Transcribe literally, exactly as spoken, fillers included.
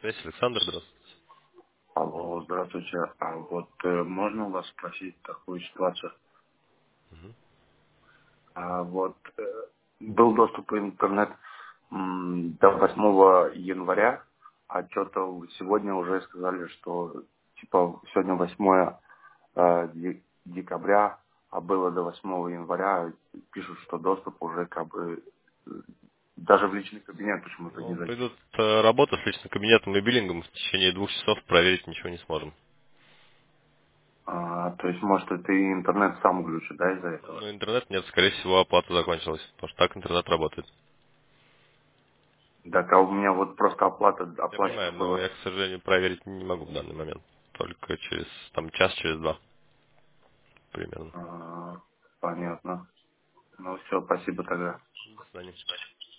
Связь, Александр, здравствуйте. Алло, здравствуйте. А вот э, можно у вас спросить такую ситуацию? Мгм. А вот э, был доступ в интернет м, до восьмого января, а что-то сегодня уже сказали, что типа сегодня восьмое э, де- декабря, а было до восьмого января, пишут, что доступ уже как бы э, даже в личный кабинет почему-то не Ну, зайти. придут э, работа с личным кабинетом и биллингом. В течение двух часов проверить ничего не сможем. А, то есть, может, это и интернет сам глючит, да, из-за этого? Но интернет нет, скорее всего, оплата закончилась. Потому что так интернет работает. Так, а у меня вот просто оплата Я понимаю, оплачена но была. я, к сожалению, проверить не могу в данный момент. Только через там час, через два примерно. А, понятно. Ну все, спасибо тогда. До свидания.